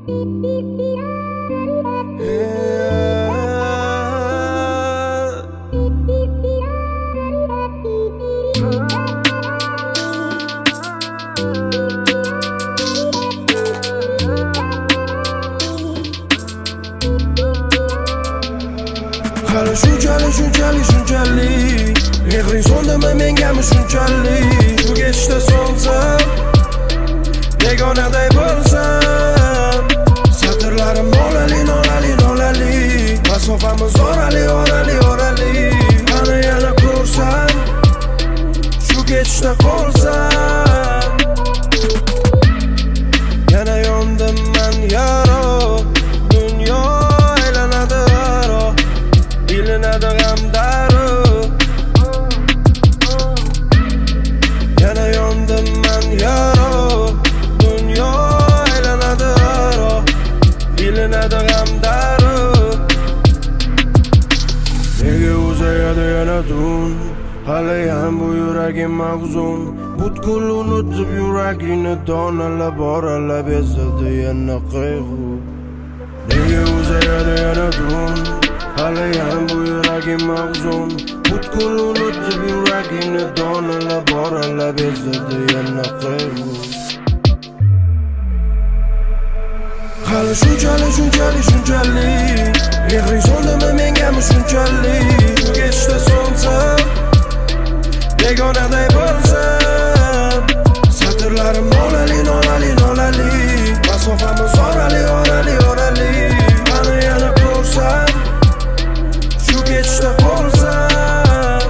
Hali shunchalik mehring so'ndimi mengami shunchalik Bu ketishda so'nsam begonaday bo'lsam Satrlarim nolali Masofamiz orali Qani yana ko'rsam Shu ketishda qolsam Yana yondim men yaro Dunyo aylanadi aro Bilinadi g'amdaru Yana yondim men yaro Dunyo aylanadi aro Bilinadi g'amdaru Nega uzayadi yana tun Haliyam bu yuragim mahzun Butkul unutib yuragini donalab oralab ezadi yana qayg'u Nega uzayadi yana tun Haliyam bu yuragim mahzun Butkul unutib yuragini donalab oralab ezadi yana qayg'u Hali shunchalik Mehring so'ndimi mengami shunchalik Bu ketishda so'nsam Begonaday bo'lsam Satrlarim nolali Masofamiz orali Qani yana ko'rsam Shu ketishda qolsam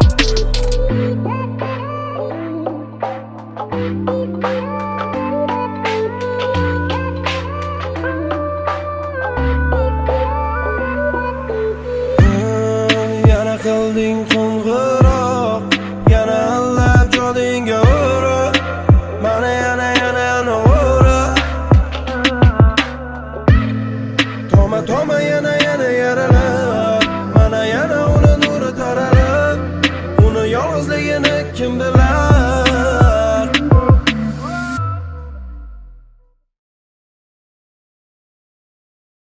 Yana qilding qo'ng'iroq Yana allab jodingga ura Mana yana ura Toma yana yaralab Mana yana uni nuri taralab Uni yolg'izligini kim bilar